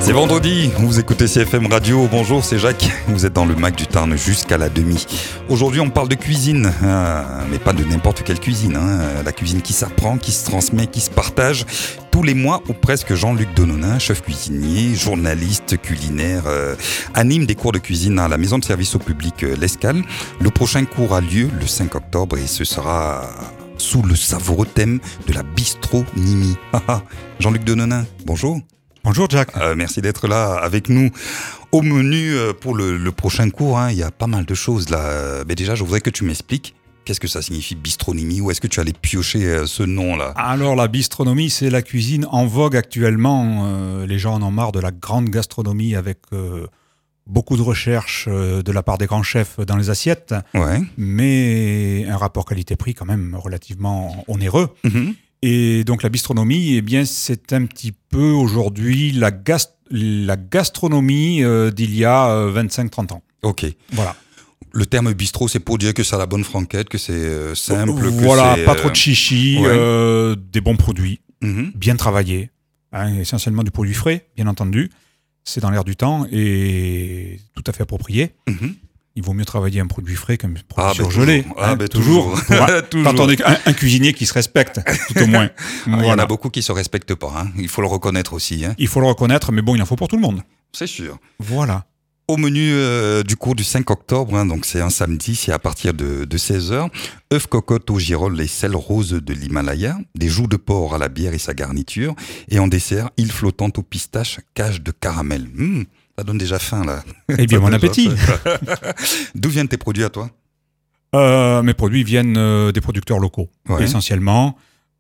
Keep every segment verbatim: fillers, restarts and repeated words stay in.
C'est vendredi, vous écoutez C F M Radio, bonjour, c'est Jacques, vous êtes dans le Mac du Tarn jusqu'à la demi. Aujourd'hui on parle de cuisine, euh, mais pas de n'importe quelle cuisine, hein. La cuisine qui s'apprend, qui se transmet, qui se partage. Tous les mois ou presque, Jean-Luc Dononin, chef cuisinier, journaliste culinaire, euh, anime des cours de cuisine à la maison de service au public euh, L'Escale. Le prochain cours a lieu le cinq octobre et ce sera sous le savoureux thème de la bistronomie. Jean-Luc Dononin, bonjour. Bonjour Jack. Euh, merci d'être là avec nous. Au menu euh, pour le, le prochain cours, hein, il y a pas mal de choses là. Euh, mais déjà, je voudrais que tu m'expliques qu'est-ce que ça signifie bistronomie. Où est-ce que tu allais piocher euh, ce nom-là? Alors la bistronomie, c'est la cuisine en vogue actuellement. Euh, les gens en ont marre de la grande gastronomie avec euh, beaucoup de recherches euh, de la part des grands chefs dans les assiettes. Ouais. Mais un rapport qualité-prix quand même relativement onéreux. Mm-hmm. Et donc la bistronomie, eh bien, c'est un petit peu aujourd'hui la, gast- la gastronomie euh, d'il y a euh, vingt-cinq trente ans. Ok. Voilà. Le terme bistrot, c'est pour dire que c'est à la bonne franquette, que c'est euh, simple. Voilà, que c'est, pas euh... trop de chichi, ouais. euh, des bons produits, mm-hmm. bien travaillés, hein, essentiellement du produit frais, bien entendu. C'est dans l'air du temps et tout à fait approprié. Mm-hmm. Il vaut mieux travailler un produit frais qu'un produit ah, surgelé. Ben ah, hein, ben toujours. toujours. un, toujours. Quand on est un, un cuisinier qui se respecte, tout au moins. Ah, voilà. il y en a beaucoup qui ne se respectent pas. Hein. Il faut le reconnaître aussi. Hein. Il faut le reconnaître, mais bon, il en faut pour tout le monde. C'est sûr. Voilà. Au menu euh, du cours du cinq octobre, hein, donc c'est un samedi, c'est à partir de, de seize heures. œufs cocottes au girolles et sel rose de l'Himalaya, des joues de porc à la bière et sa garniture, et en dessert, île flottante aux pistaches, cage de caramel. Mmh, ça donne déjà faim, là. Eh bien, bon appétit. D'où viennent tes produits à toi? euh, Mes produits viennent euh, des producteurs locaux, ouais. essentiellement.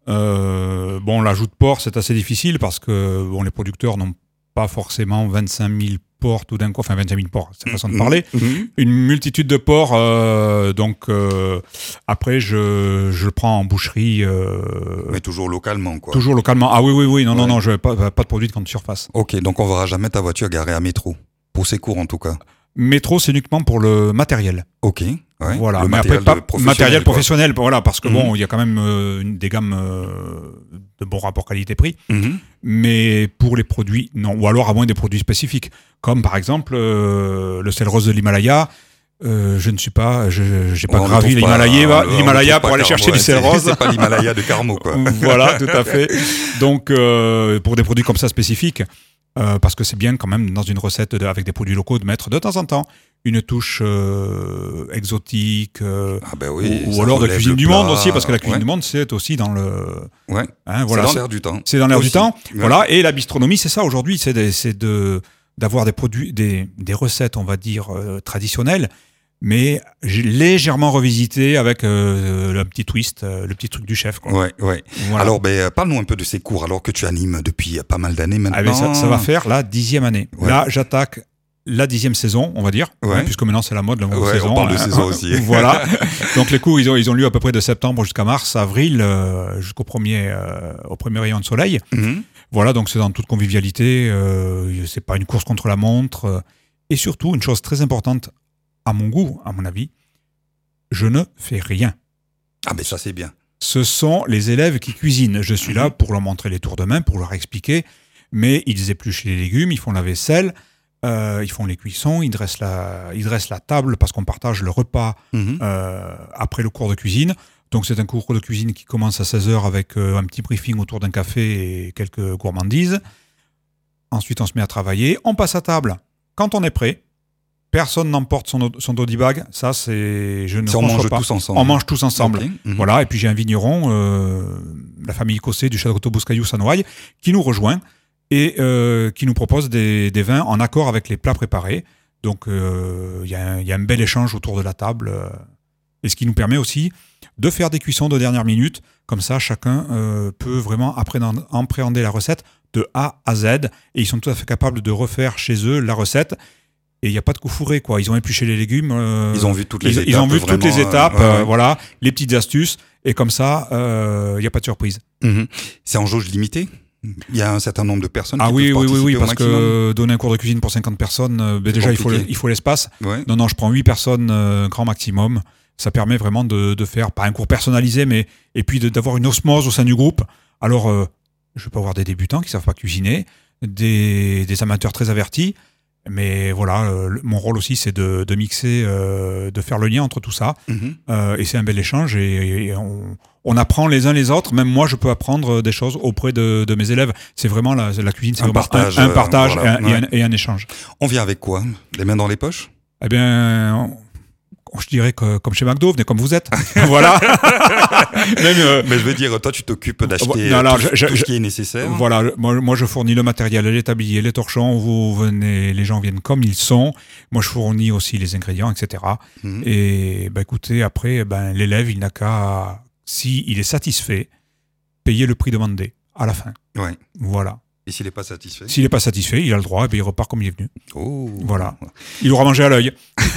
Euh, bon, la joue de porc, c'est assez difficile parce que bon, les producteurs n'ont pas forcément vingt-cinq mille porcs tout d'un coup, enfin vingt-cinq mille porcs, c'est la façon de parler. Mmh. Une multitude de porcs, euh, donc euh, après je, je le prends en boucherie. Euh, Mais toujours localement, quoi. Toujours localement. Ah oui, oui, oui, non, ouais. non, non, je n'ai pas, pas de produits de grande surface. Ok, donc on verra jamais ta voiture garée à métro, pour ces cours en tout cas. Métro, c'est uniquement pour le matériel. Ok, ouais. Voilà, le mais matériel après, pas professionnel, matériel quoi. professionnel, voilà, parce que mmh. bon, il y a quand même euh, une, des gammes euh, de bon rapport qualité-prix, mmh. mais pour les produits, non, ou alors à moins des produits spécifiques, comme par exemple euh, le sel rose de l'Himalaya. Euh, je ne suis pas, je n'ai pas on gravi l'Himalaya, l'Himalaya pour aller Carmo, chercher ouais, du sel rose. C'est pas l'Himalaya de Carmo, quoi. Voilà, tout à fait. Donc, euh, pour des produits comme ça spécifiques, euh, parce que c'est bien quand même dans une recette de, avec des produits locaux de mettre de temps en temps une touche euh, exotique, euh, ah ben oui, ou, ou alors de cuisine du plat. monde aussi, parce que la cuisine ouais. du monde c'est aussi dans le, ouais. hein, voilà, c'est dans l'air du temps. C'est dans l'air aussi. du temps, ouais. voilà. Et la bistronomie, c'est ça aujourd'hui, c'est de, c'est de d'avoir des produits, des, des recettes, on va dire euh, traditionnelles, mais légèrement revisité avec euh, le petit twist, euh, le petit truc du chef. Quoi. Ouais, ouais. Voilà. Alors, ben, parle-nous un peu de ces cours, alors que tu animes depuis pas mal d'années maintenant. Ah, ben ça, ça va faire la dixième année. Ouais. Là, j'attaque la dixième saison, on va dire, ouais. hein, puisque maintenant c'est la mode, la ouais, saison. On parle hein, de saison aussi. Voilà. Donc les cours, ils ont, ils ont lieu à peu près de septembre jusqu'à mars, avril, euh, jusqu'au premier, euh, au premier rayon de soleil. Mm-hmm. Voilà, donc c'est dans toute convivialité. Euh, c'est pas une course contre la montre. Euh, et surtout, une chose très importante, à mon goût, à mon avis, je ne fais rien. Ah, mais ça, c'est bien. Ce sont les élèves qui cuisinent. Je suis là pour leur montrer les tours de main, pour leur expliquer, mais ils épluchent les légumes, ils font la vaisselle, euh, ils font les cuissons, ils dressent la, ils dressent la table parce qu'on partage le repas mm-hmm. euh, après le cours de cuisine. Donc c'est un cours de cuisine qui commence à seize heures avec euh, un petit briefing autour d'un café et quelques gourmandises. Ensuite, on se met à travailler, on passe à table quand on est prêt. Personne n'emporte son, son doddy bag, ça c'est je ne on mange pas. tous ensemble. On mange tous ensemble. Okay. Mm-hmm. Voilà, et puis j'ai un vigneron, euh, la famille Cossé du Château Bouscaillou-Sanoaille, qui nous rejoint et euh, qui nous propose des, des vins en accord avec les plats préparés. Donc il euh, y, y a un bel échange autour de la table, euh, et ce qui nous permet aussi de faire des cuissons de dernière minute. Comme ça, chacun euh, peut vraiment appréhender la recette de A à Z, et ils sont tout à fait capables de refaire chez eux la recette. Et il n'y a pas de coup fourré, quoi. Ils ont épluché les légumes. Euh, ils ont vu toutes les ils, étapes. Ils ont vu toutes les étapes, euh, ouais, ouais. Euh, voilà, les petites astuces. Et comme ça, il euh, n'y a pas de surprise. Mmh. C'est en jauge limitée ? Il y a un certain nombre de personnes ah qui oui, peuvent oui, participer oui, oui, au parce maximum. que donner un cours de cuisine pour cinquante personnes, euh, ben déjà, il faut, le, il faut l'espace. Ouais. Non, non, je prends huit personnes, euh, grand maximum. Ça permet vraiment de, de faire, pas un cours personnalisé, mais et puis de, d'avoir une osmose au sein du groupe. Alors, euh, je peux avoir des débutants qui ne savent pas cuisiner, des, des amateurs très avertis. Mais voilà, euh, mon rôle aussi, c'est de, de mixer, euh, de faire le lien entre tout ça. Mmh. Euh, et c'est un bel échange. Et, et on, on apprend les uns les autres. Même moi, je peux apprendre des choses auprès de, de mes élèves. C'est vraiment la, la cuisine, c'est Un vraiment partage, un, un partage euh, voilà. et, un, Ouais. et, un, et un échange. On vient avec quoi? Les mains dans les poches? Eh bien, on- je dirais que comme chez McDo, venez comme vous êtes. Voilà. Même, euh, Mais je veux dire, toi, tu t'occupes d'acheter non, euh, non, tout, je- tout je- ce qui est nécessaire. Voilà, moi, moi je fournis le matériel, les tabliers, les torchons, vous venez, les gens viennent comme ils sont. Moi je fournis aussi les ingrédients, et cetera. Mhm. Et ben, écoutez, après, ben, l'élève, il n'a qu'à, s'il est satisfait, payer le prix demandé à la fin. Ouais. Voilà. Et s'il n'est pas satisfait? S'il n'est pas satisfait, il a le droit, et ben, il repart comme il est venu. Oh. Voilà. Il aura mangé à l'œil.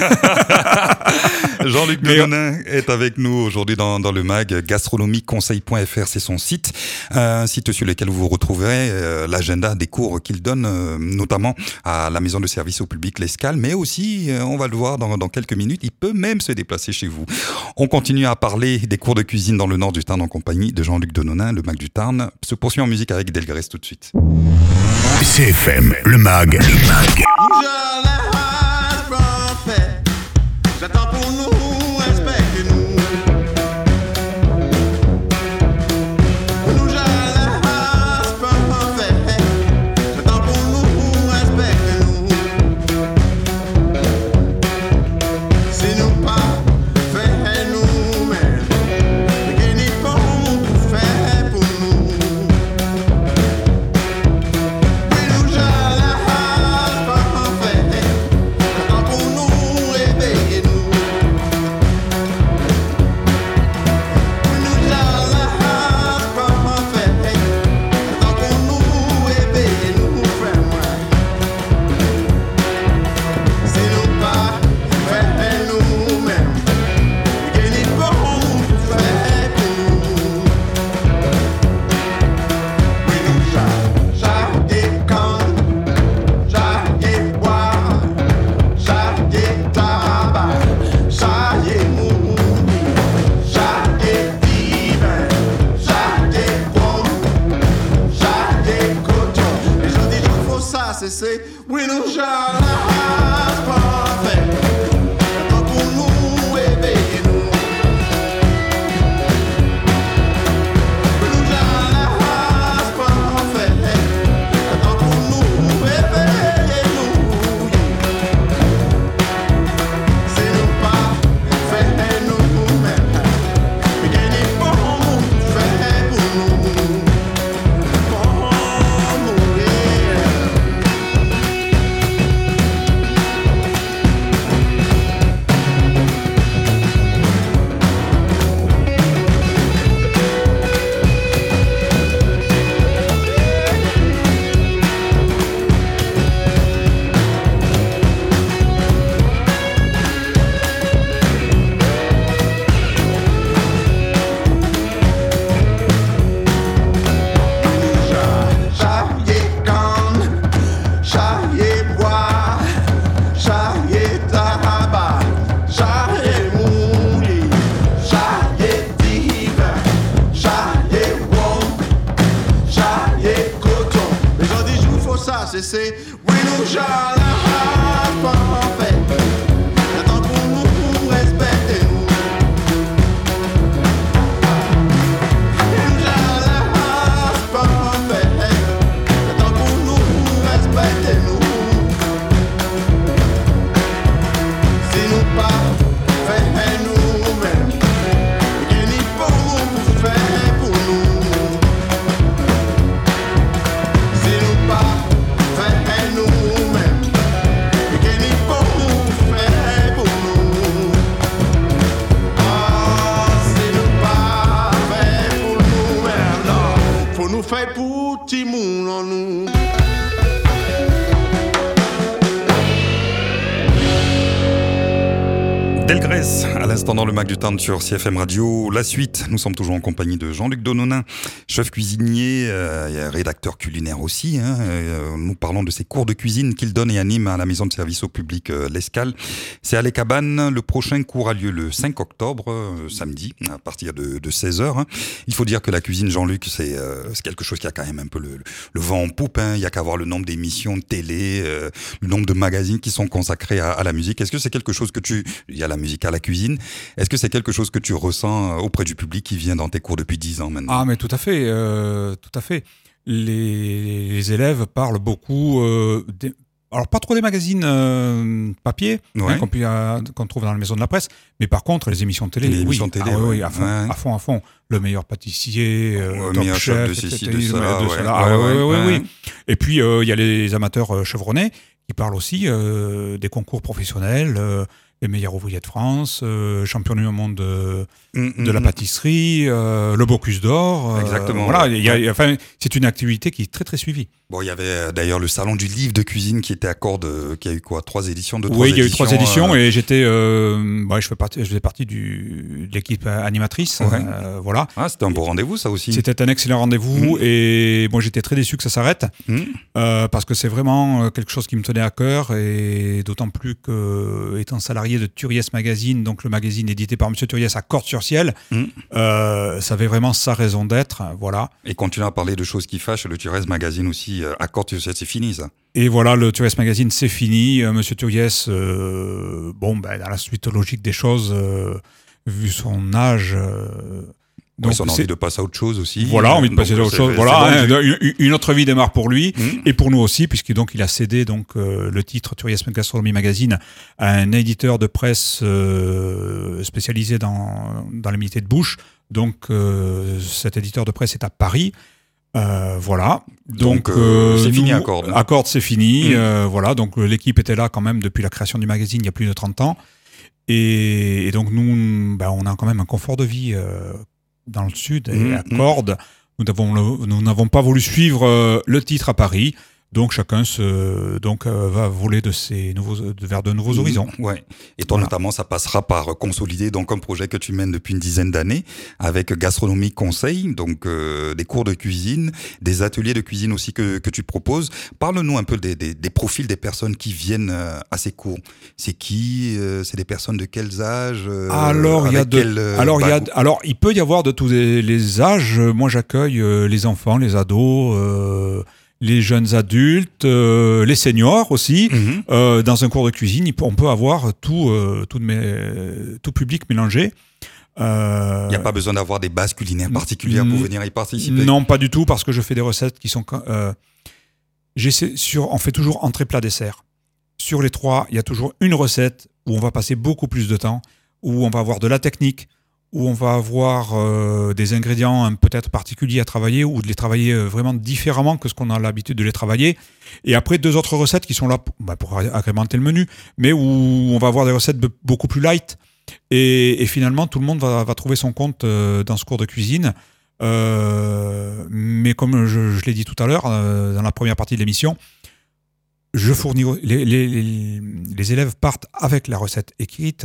Jean-Luc Mais- Denonin est avec nous aujourd'hui dans, dans le mag. gastronomie conseil point f r, c'est son site. Un site sur lequel vous retrouverez euh, l'agenda des cours qu'il donne, euh, notamment à la maison de service au public L'Escale, mais aussi, euh, on va le voir dans, dans quelques minutes, il peut même se déplacer chez vous. On continue à parler des cours de cuisine dans le nord du Tarn en compagnie de Jean-Luc Denonin. Le mag du Tarn se poursuit en musique avec Delgrès tout de suite. C F M, le mag. Le mag. J'attends pour nous, respectez-nous. Nous j'allais parfait. J'attends pour nous, respectez-nous. Si nous pas fait nous-mêmes, mais n'y pas pour faire pour nous. Oui, nous j'allais parfait. J'attends pour nous, réveillez-nous. C'est oui nous j'allais parfait. Attends pour nous réveillez-nous. Oui nous j'allais parfait. Attends pour nous réveillez-nous. C'est nous pas faire nous-mêmes, mais gagner bon faire pour nous. Pour mourir. Charrier canne, charrier bois, charrier tabac, charrier mouli, charrier divin, charrier wom, charrier coton. Les gens disent il faut ça, c'est c'est oui nous j'allais parfait. Attends pour nous, respectez-nous. Nous fait pour petit monde en nous. Delgrès, à l'instant dans le Mac du Tarn sur C F M Radio. La suite, nous sommes toujours en compagnie de Jean-Luc Dononin, chef cuisinier, euh, rédacteur culinaire aussi. Hein, euh, nous parlons de ses cours de cuisine qu'il donne et anime à la maison de service au public euh, L'Escale. C'est à Les Cabanes. Le prochain cours a lieu le cinq octobre, euh, samedi, à partir de, de seize heures. Hein. Il faut dire que la cuisine, Jean-Luc, c'est, euh, c'est quelque chose qui a quand même un peu le, le vent en poupe. Hein. Il n'y a qu'à voir le nombre d'émissions de télé, euh, le nombre de magazines qui sont consacrés à, à la musique. Est-ce que c'est quelque chose que tu... Il y a la musique à la cuisine. Est-ce que c'est quelque chose que tu ressens auprès du public qui vient dans tes cours depuis dix ans maintenant ? Ah, mais tout à fait, euh, tout à fait. Les, les élèves parlent beaucoup, euh, des, alors pas trop des magazines euh, papier, ouais. hein, qu'on, peut, euh, qu'on trouve dans la maison de la presse, mais par contre les émissions de télé, les oui, émissions de télé, ah, ouais. oui, à fond, ouais. à fond, à fond. Le meilleur pâtissier, euh, le top meilleur chef, chef de ceci, de cela, de ouais. cela. Ah, ouais, ouais, ouais, ouais, ouais. oui. Et puis il euh, y a les amateurs euh, chevronnés qui parlent aussi euh, des concours professionnels. Euh, les meilleurs ouvriers de France, euh, champion du monde de, mmh, de la pâtisserie, euh, le Bocuse d'Or. Euh, Exactement. Voilà, ouais. y a, y a, enfin, c'est une activité qui est très très suivie. Bon, il y avait d'ailleurs le salon du livre de cuisine qui était à Cordes, euh, qui a eu quoi, trois éditions, deux, trois Oui, il y a eu éditions, trois éditions euh... et j'étais, euh, ouais, je fais partie, je faisais partie du, de l'équipe animatrice. Ouais. Euh, voilà. Ah, c'était un beau rendez-vous, ça aussi. C'était un excellent rendez-vous mmh. et moi j'étais très déçu que ça s'arrête mmh. euh, parce que c'est vraiment quelque chose qui me tenait à cœur et d'autant plus que étant salarié de Turiès Magazine, donc le magazine édité par Monsieur Turiès à Cordes-sur-Ciel, mmh. euh, ça avait vraiment sa raison d'être, voilà. Et continuer à parler de choses qui fâchent, le Turiès Magazine aussi à Cordes-sur-Ciel, c'est fini ça. Et voilà, le Turiès Magazine, c'est fini. Euh, Monsieur Turiès, euh, bon, ben, dans la suite logique des choses, euh, vu son âge... Euh, donc, ouais, son envie de passer à autre chose aussi. Voilà, envie de passer à autre chose. Voilà, hein, une, une autre vie démarre pour lui mmh. et pour nous aussi, puisqu'il donc il a cédé donc euh, le titre Turiès Gastronomie Magazine à un éditeur de presse euh, spécialisé dans dans les métiers de bouche. Donc euh, cet éditeur de presse est à Paris. Euh, voilà. Donc, donc euh, c'est nous, fini à Cordes. À Cordes, c'est fini. Mmh. Euh, voilà. Donc l'équipe était là quand même depuis la création du magazine il y a plus de trente ans. Et, et donc nous, ben, on a quand même un confort de vie. Euh, dans le sud et mmh, à Cordes. Nous n'avons, nous n'avons pas voulu suivre euh, le titre à Paris. Donc chacun se, donc, euh, va voler de ses nouveaux, de, vers de nouveaux horizons. Mmh, ouais. Et toi, voilà. Notamment, ça passera par consolider donc, un projet que tu mènes depuis une dizaine d'années avec Gastronomie Conseil, donc euh, des cours de cuisine, des ateliers de cuisine aussi que, que tu proposes. Parle-nous un peu des, des, des profils des personnes qui viennent euh, à ces cours. C'est qui euh, C'est des personnes de quels âges euh, Alors, il y a de, quel, euh, alors, il y a, alors, il peut y avoir de tous les, les âges. Moi, j'accueille euh, les enfants, les ados, euh, les jeunes adultes, euh, les seniors aussi. Mmh. Euh, dans un cours de cuisine, on peut avoir tout, euh, tout, de mes, tout public mélangé. Euh, il n'y a pas besoin d'avoir des bases culinaires particulières n- pour venir y participer. Non, pas du tout, parce que je fais des recettes qui sont... Euh, j'essaie sur, on fait toujours entrée, plat, dessert. Sur les trois, il y a toujours une recette où on va passer beaucoup plus de temps, où on va avoir de la technique, où on va avoir euh, des ingrédients hein, peut-être particuliers à travailler ou de les travailler euh, vraiment différemment que ce qu'on a l'habitude de les travailler. Et après, deux autres recettes qui sont là pour, bah, pour agrémenter le menu, mais où on va avoir des recettes b- beaucoup plus light. Et, et finalement, tout le monde va, va trouver son compte euh, dans ce cours de cuisine. Euh, mais comme je, je l'ai dit tout à l'heure, euh, dans la première partie de l'émission, je fournis les, les, les, les élèves partent avec la recette écrite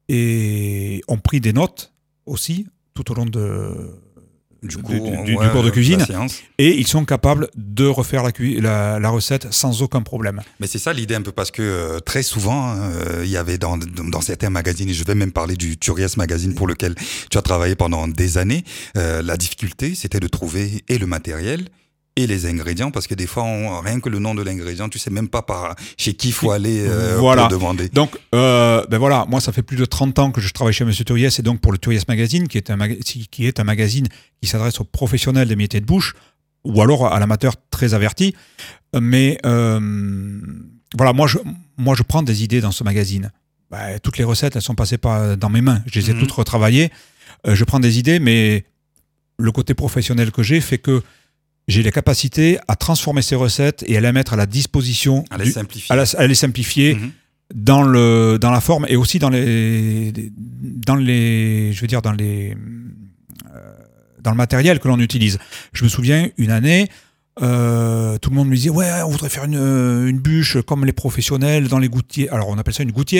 et ont pris des notes aussi tout au long de, du, coup, du, du, ouais, du cours de cuisine et ils sont capables de refaire la, la, la recette sans aucun problème. Mais c'est ça l'idée un peu parce que euh, très souvent euh, il y avait dans, dans certains magazines, et je vais même parler du Turiès Magazine pour lequel tu as travaillé pendant des années, euh, la difficulté c'était de trouver et le matériel et les ingrédients, parce que des fois, on, rien que le nom de l'ingrédient, tu sais même pas par chez qui il faut aller euh, voilà. pour demander. Donc, euh, ben voilà, moi, ça fait plus de trente ans que je travaille chez Monsieur Turiès, et donc pour le Turiès Magazine, qui est un, maga- qui est un magazine qui s'adresse aux professionnels des métiers de bouche, ou alors à l'amateur très averti. Mais euh, voilà, moi je, moi, je prends des idées dans ce magazine. Ben, toutes les recettes, elles sont passées par, dans mes mains. Je les ai mmh. toutes retravaillées. Euh, je prends des idées, mais le côté professionnel que j'ai fait que j'ai la capacité à transformer ces recettes et à les mettre à la disposition, à les du, simplifier, à, la, à les simplifier mmh. dans le dans la forme et aussi dans les dans les je veux dire dans les euh, dans le matériel que l'on utilise. Je me souviens une année, euh, tout le monde me disait ouais on voudrait faire une une bûche comme les professionnels dans les gouttières. Alors on appelle ça une gouttière.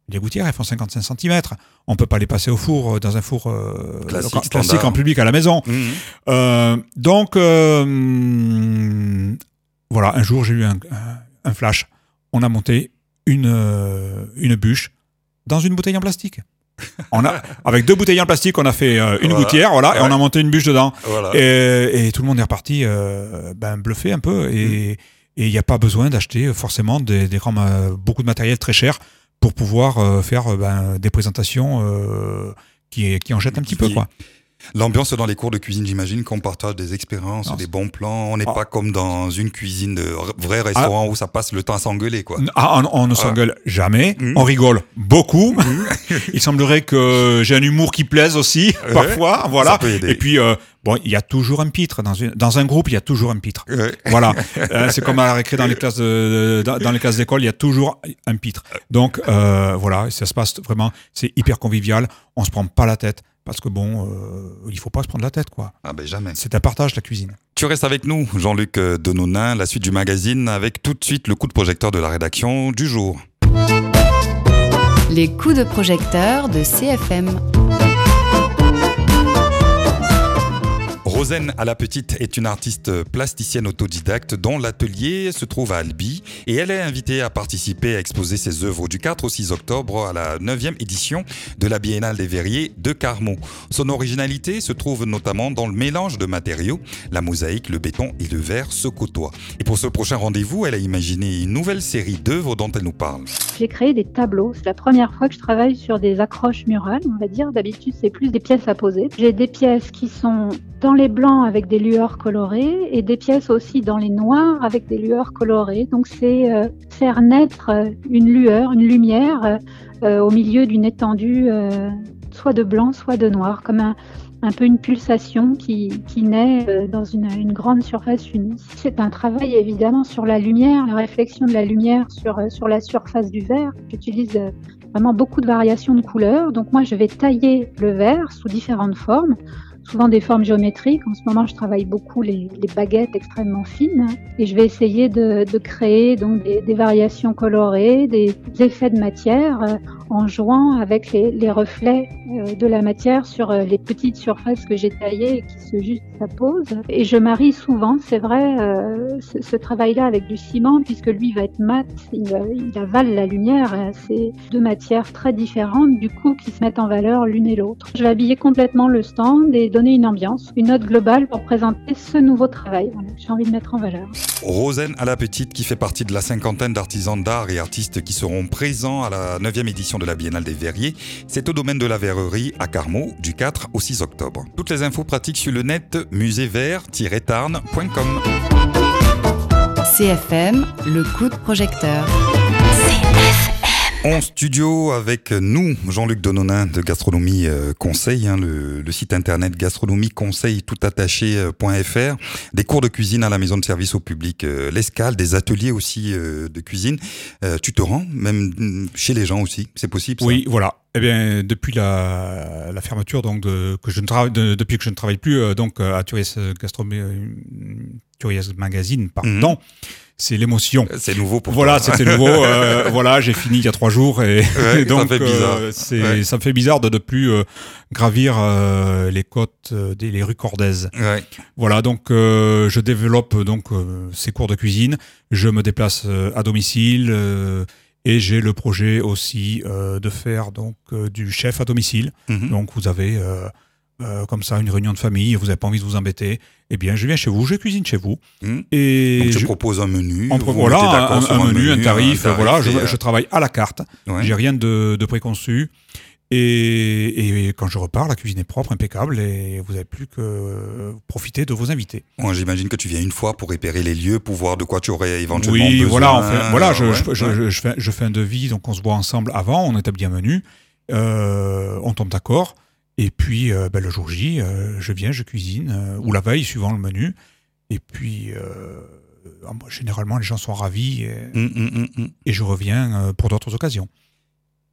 Les gouttières, elles font cinquante-cinq centimètres. On ne peut pas les passer au four, euh, dans un four euh, Classique, classique, classique standard. en public à la maison. Mmh. Euh, donc, euh, hum, voilà, un jour, j'ai eu un, un, un flash. On a monté une, euh, une bûche dans une bouteille en plastique. On a, avec deux bouteilles en plastique, on a fait euh, une Voilà. gouttière, voilà, et Ouais. on a monté une bûche dedans. Voilà. Et, et tout le monde est reparti euh, ben, bluffé un peu. Et il n'y a pas besoin d'acheter forcément des, des grands, ma- beaucoup de matériel très cher pour pouvoir euh, faire euh, ben, des présentations euh, qui, qui en jettent un petit peu, Qui- quoi. L'ambiance dans les cours de cuisine, j'imagine qu'on partage des expériences, Non, des c'est- bons plans. On n'est Ah. pas comme dans une cuisine de r- vrai restaurant où ça passe le temps à s'engueuler, quoi. Ah, on, on ne s'engueule jamais, Mmh. on rigole beaucoup. Il semblerait que j'ai un humour qui plaise aussi, Ouais. parfois, voilà. Ça peut aider. Et puis, euh, bon, il y a toujours un pitre. Dans, une, dans un groupe, il y a toujours un pitre. Ouais. Voilà. Euh, c'est comme à la récré dans les classes de, dans, dans les classes d'école, il y a toujours un pitre. Donc, euh, voilà, ça se passe vraiment, c'est hyper convivial. On se prend pas la tête. Parce que bon, euh, il faut pas se prendre la tête, quoi. Ah ben jamais. C'est un partage, la cuisine. Tu restes avec nous, Jean-Luc euh, Denonin, la suite du magazine, avec tout de suite le coup de projecteur de la rédaction du jour. Les coups de projecteur de C F M. Rosen à la petite est une artiste plasticienne autodidacte dont l'atelier se trouve à Albi et elle est invitée à participer à exposer ses œuvres du quatre au six octobre à la neuvième édition de la Biennale des Verriers de Carmaux. Son originalité se trouve notamment dans le mélange de matériaux. La mosaïque, le béton et le verre se côtoient. Et pour ce prochain rendez-vous, elle a imaginé une nouvelle série d'œuvres dont elle nous parle. J'ai créé des tableaux. C'est la première fois que je travaille sur des accroches murales, on va dire. D'habitude, c'est plus des pièces à poser. J'ai des pièces qui sont dans les blancs avec des lueurs colorées et des pièces aussi dans les noirs avec des lueurs colorées. Donc, c'est euh, faire naître euh, une lueur, une lumière euh, au milieu d'une étendue euh, soit de blanc, soit de noir, comme un, un peu une pulsation qui, qui naît euh, dans une, une grande surface unie. C'est un travail évidemment sur la lumière, la réflexion de la lumière sur, euh, sur la surface du verre. J'utilise euh, vraiment beaucoup de variations de couleurs. Donc moi, je vais tailler le verre sous différentes formes, souvent des formes géométriques. En ce moment, je travaille beaucoup les, les baguettes extrêmement fines et je vais essayer de, de créer donc des, des variations colorées, des effets de matière euh, en jouant avec les, les reflets euh, de la matière sur euh, les petites surfaces que j'ai taillées et qui se juxtaposent. Et je marie souvent, c'est vrai, euh, ce, ce travail-là avec du ciment puisque lui va être mat, il, il avale la lumière. Euh, c'est deux matières très différentes du coup qui se mettent en valeur l'une et l'autre. Je vais habiller complètement le stand et donner une ambiance, une note globale pour présenter ce nouveau travail. Voilà, j'ai envie de mettre en valeur. Rosen à la petite qui fait partie de la cinquantaine d'artisans d'art et artistes qui seront présents à la neuvième édition de la Biennale des Verriers. C'est au domaine de la verrerie à Carmaux du quatre au six octobre. Toutes les infos pratiques sur le net musée vert tiret tarn point com. C F M, le coup de projecteur. En studio avec nous, Jean-Luc Denonin de Gastronomie euh, Conseil, hein, le, le site internet gastronomie conseil tout attaché point f r, des cours de cuisine à la maison de service au public, euh, l'Escale, des ateliers aussi euh, de cuisine. Euh, tu te rends même chez les gens aussi, c'est possible ça? Oui, voilà. Eh bien, depuis la, la fermeture, donc de, que je ne travaille, de, depuis que je ne travaille plus euh, donc à Turiez Gastronomie, euh, Turiez Magazine, pardon. Mmh. C'est l'émotion. C'est nouveau pour voilà, toi. c'était nouveau. Euh, voilà, j'ai fini il y a trois jours et, ouais, et donc ça fait bizarre. Euh, c'est, ouais. ça me fait bizarre de ne plus euh, gravir euh, les côtes euh, des les rues cordaises. Ouais. Voilà, donc euh, je développe donc euh, ces cours de cuisine. Je me déplace euh, à domicile euh, et j'ai le projet aussi euh, de faire donc euh, du chef à domicile. Mm-hmm. Donc vous avez euh, Euh, comme ça, une réunion de famille, vous n'avez pas envie de vous embêter, eh bien, je viens chez vous, je cuisine chez vous. Mmh. Et donc, tu je proposes un menu. On, voilà, un, un, un menu, un tarif. Un tarif voilà, je, euh... je travaille à la carte. Ouais. J'ai rien de, de préconçu. Et, et quand je repars, la cuisine est propre, impeccable, et vous n'avez plus que profiter de vos invités. Moi, j'imagine que tu viens une fois pour repérer les lieux, pour voir de quoi tu aurais éventuellement oui, besoin. Voilà, on fait, voilà, je, ouais, je, ouais. Je, je, fais, je fais un devis, donc on se voit ensemble avant, on établit un menu, euh, on tombe d'accord. Et puis, euh, ben, le jour J, euh, je viens, je cuisine, euh, ou la veille, suivant le menu. Et puis, euh, généralement, les gens sont ravis et, mmh, mmh, mmh. et je reviens euh, pour d'autres occasions.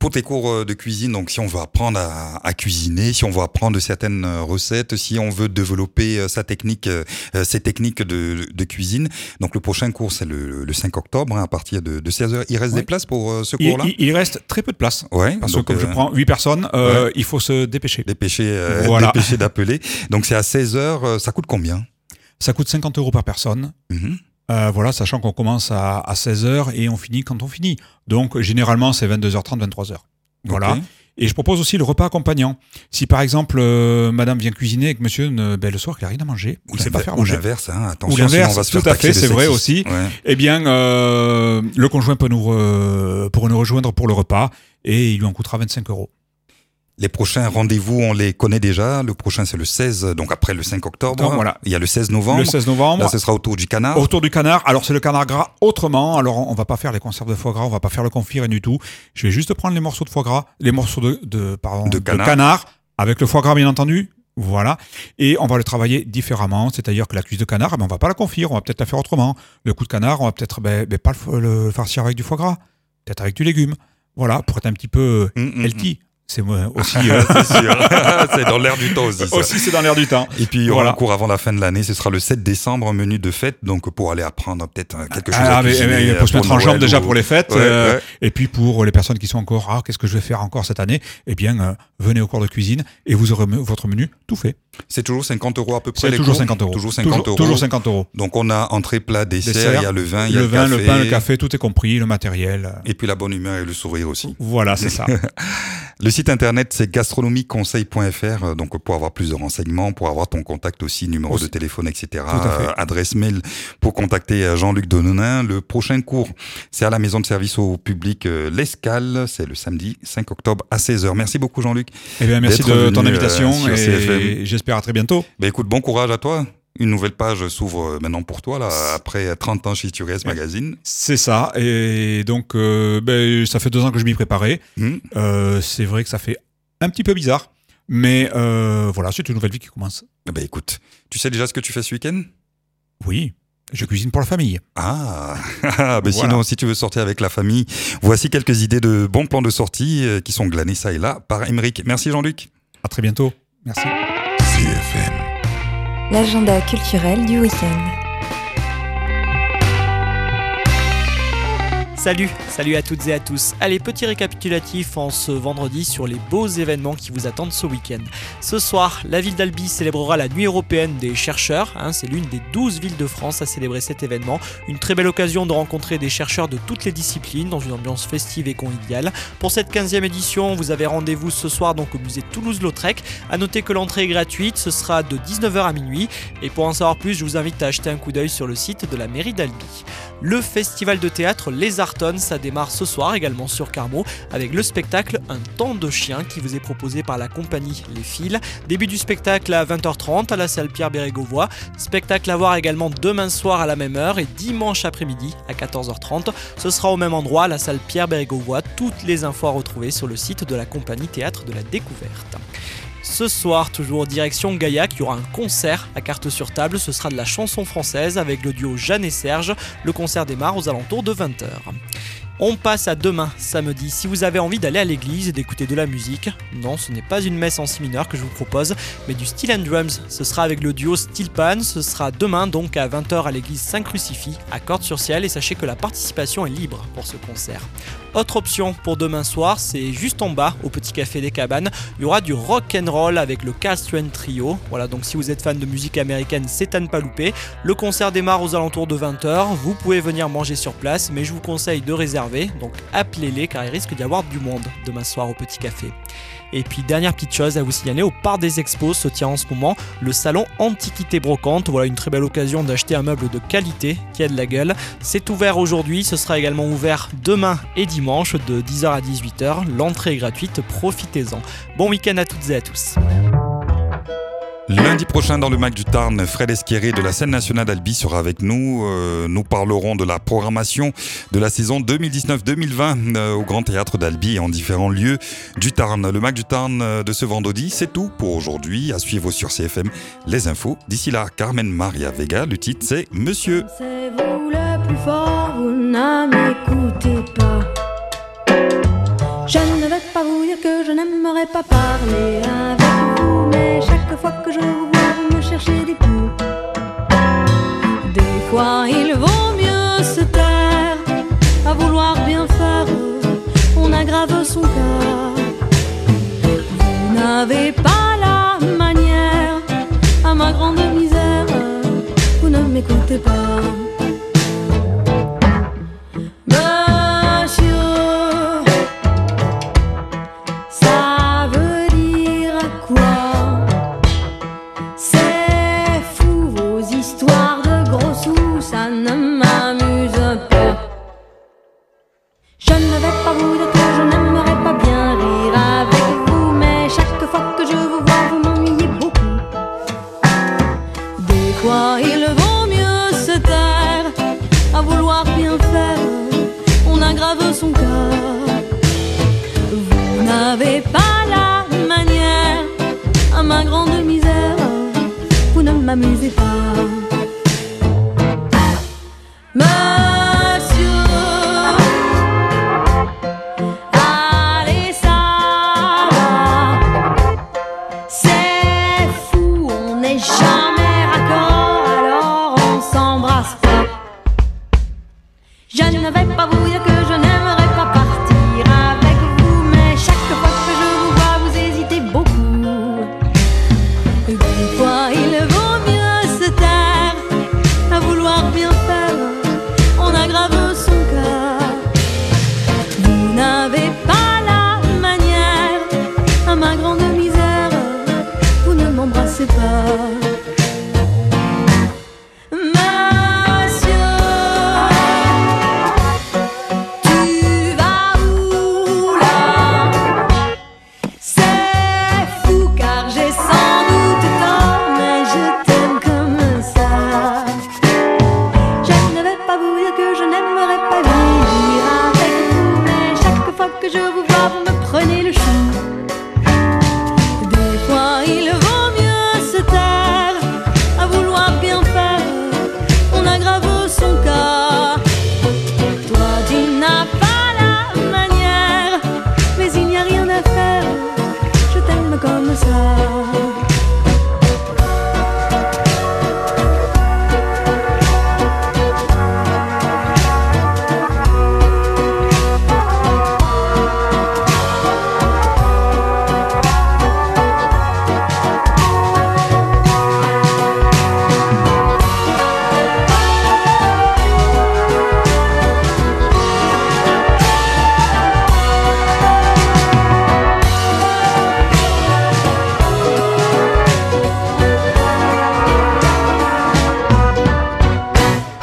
Pour tes cours de cuisine, donc si on veut apprendre à, à cuisiner, si on veut apprendre certaines recettes, si on veut développer sa technique, euh, ses techniques de, de cuisine, donc le prochain cours c'est le, le cinq octobre hein, à partir de, de seize heures. Il reste ouais. des places pour euh, ce cours-là? il, il, il reste très peu de place. Ouais. Parce donc, que comme euh, je prends huit personnes, euh, ouais. il faut se dépêcher. Dépêcher, euh, voilà. dépêcher d'appeler. Donc c'est à seize heures, ça coûte combien? Ça coûte cinquante euros par personne. Mm-hmm. Euh, voilà, sachant qu'on commence à, à seize heures et on finit quand on finit. Donc, généralement, c'est vingt-deux heures trente, vingt-trois heures. Voilà. Okay. Et je propose aussi le repas accompagnant. Si, par exemple, euh, madame vient cuisiner et que monsieur, ne, ben, le soir, il n'a rien à manger, il ne sait pas faire manger. Ou l'inverse, hein, attention, ou l'inverse, sinon on va se tout faire à fait, c'est vrai sexisme. aussi. Ouais. Eh bien, euh, le conjoint peut nous, re, pour nous rejoindre pour le repas et il lui en coûtera vingt-cinq euros. Les prochains rendez-vous, on les connaît déjà. Le prochain, c'est le seize, donc après le cinq octobre. Donc, voilà. Il y a le seize novembre. Le seize novembre. Là, ce sera autour du canard. Autour du canard. Alors, c'est le canard gras autrement. Alors, on va pas faire les conserves de foie gras, on va pas faire le confit, rien du tout. Je vais juste prendre les morceaux de foie gras, les morceaux de, de, pardon, de, de canard. canard, avec le foie gras, bien entendu. Voilà. Et on va le travailler différemment. C'est-à-dire que la cuisse de canard, ben, on va pas la confire, on va peut-être la faire autrement. Le coup de canard, on va peut-être, ben, ben, pas le, le farcir avec du foie gras. Peut-être avec du légume. Voilà. Pour être un petit peu mmh, healthy. Mmh. C'est aussi. Euh... c'est sûr. C'est dans l'air du temps aussi. Ça. Aussi, c'est dans l'air du temps. Et puis, il y aura voilà. un cours avant la fin de l'année. Ce sera le sept décembre, menu de fête. Donc, pour aller apprendre peut-être quelque chose ah, à mais, cuisiner. Mais, il faut se mettre en jambe déjà ou... pour les fêtes. Ouais, euh, ouais. Et puis, pour les personnes qui sont encore, ah, qu'est-ce que je vais faire encore cette année? Eh bien, euh, venez au cours de cuisine et vous aurez votre menu tout fait. C'est toujours cinquante euros à peu près. C'est les toujours cours cinquante euros. Toujours cinquante toujours, euros. Toujours cinquante euros. Donc, on a entrée, plat, dessert, dessert, il y a le vin, il y a le, le vin, café. Le pain, le café, tout est compris, le matériel. Et puis, la bonne humeur et le sourire aussi. Voilà, c'est ça. Le site internet, c'est gastronomie conseil point f r. Donc, pour avoir plus de renseignements, pour avoir ton contact aussi, numéro aussi. de téléphone, et cetera. Euh, adresse mail pour contacter Jean-Luc Dononin. Le prochain cours, c'est à la maison de service au public euh, L'Escale. C'est le samedi cinq octobre à seize heures. Merci beaucoup, Jean-Luc. Eh bien, merci de venu, ton invitation euh, et C F M. J'espère à très bientôt. Ben, écoute, bon courage à toi. Une nouvelle page s'ouvre maintenant pour toi, là, après trente ans chez Turiès Magazine. C'est ça. Et donc, euh, ben, ça fait deux ans que je m'y préparais. Mmh. Euh, c'est vrai que ça fait un petit peu bizarre. Mais euh, voilà, c'est une nouvelle vie qui commence. Ben, écoute, tu sais déjà ce que tu fais ce week-end? Oui. Je cuisine pour la famille. Ah, ben voilà. Sinon, si tu veux sortir avec la famille, voici quelques idées de bons plans de sortie euh, qui sont glanés ça et là par Émeric. Merci Jean-Luc. À très bientôt. Merci. C F M. L'agenda culturel du week-end. Salut, salut à toutes et à tous. Allez, petit récapitulatif en ce vendredi sur les beaux événements qui vous attendent ce week-end. Ce soir, la ville d'Albi célébrera la Nuit européenne des chercheurs. Hein, c'est l'une des douze villes de France à célébrer cet événement. Une très belle occasion de rencontrer des chercheurs de toutes les disciplines dans une ambiance festive et conviviale. Pour cette quinzième édition, vous avez rendez-vous ce soir donc au musée Toulouse-Lautrec. À noter que l'entrée est gratuite, ce sera de dix-neuf heures à minuit. Et pour en savoir plus, je vous invite à jeter un coup d'œil sur le site de la mairie d'Albi. Le festival de théâtre Les Artonnes, ça démarre ce soir également sur Carmaux avec le spectacle Un temps de chien qui vous est proposé par la compagnie Les Fils. Début du spectacle à vingt heures trente à la salle Pierre Bérégovoy. Spectacle à voir également demain soir à la même heure et dimanche après-midi à quatorze heures trente. Ce sera au même endroit à la salle Pierre Bérégovoy. Toutes les infos à retrouver sur le site de la compagnie Théâtre de la Découverte. Ce soir, toujours direction Gaillac, il y aura un concert à carte sur table. Ce sera de la chanson française avec le duo Jeanne et Serge. Le concert démarre aux alentours de vingt heures. On passe à demain, samedi. Si vous avez envie d'aller à l'église et d'écouter de la musique, non, ce n'est pas une messe en si mineur que je vous propose, mais du Steel and Drums. Ce sera avec le duo Steel Pan. Ce sera demain, donc à vingt heures à l'église Saint-Crucifix, à Cordes-sur-Ciel. Et sachez que la participation est libre pour ce concert. Autre option pour demain soir, c'est juste en bas, au Petit Café des Cabanes. Il y aura du rock and roll avec le Carl Strand Trio. Voilà, donc si vous êtes fan de musique américaine, c'est à ne pas louper. Le concert démarre aux alentours de vingt heures. Vous pouvez venir manger sur place, mais je vous conseille de réserver. Donc appelez-les car il risque d'y avoir du monde demain soir au Petit Café. Et puis dernière petite chose à vous signaler, au Parc des Expos se tient en ce moment le salon Antiquité Brocante. Voilà une très belle occasion d'acheter un meuble de qualité qui a de la gueule. C'est ouvert aujourd'hui, ce sera également ouvert demain et dimanche de dix heures à dix-huit heures. L'entrée est gratuite, profitez-en. Bon week-end à toutes et à tous. Lundi prochain dans le Mac du Tarn, Fred Esqueré de la scène nationale d'Albi sera avec nous. Euh, nous parlerons de la programmation de la saison deux mille dix-neuf deux mille vingt euh, au Grand Théâtre d'Albi et en différents lieux du Tarn. Le Mac du Tarn euh, de ce vendredi, c'est tout pour aujourd'hui. À suivre sur C F M les infos. D'ici là, Carmen Maria Vega, le titre c'est Monsieur. C'est vous le plus fort, vous ne m'écoutez pas. Je ne vais pas vous dire que je n'aimerais pas parler avec vous, mais chaque fois que je vous vois, vous me cherchez des coups. Des fois, il vaut mieux se taire, à vouloir bien faire, on aggrave son cas. Vous n'avez pas la manière, à ma grande misère, vous ne m'écoutez pas. M'amusez pas.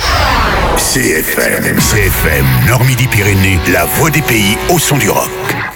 C F M, C F M, Nord-Midi-Pyrénées, la voix des pays au son du rock.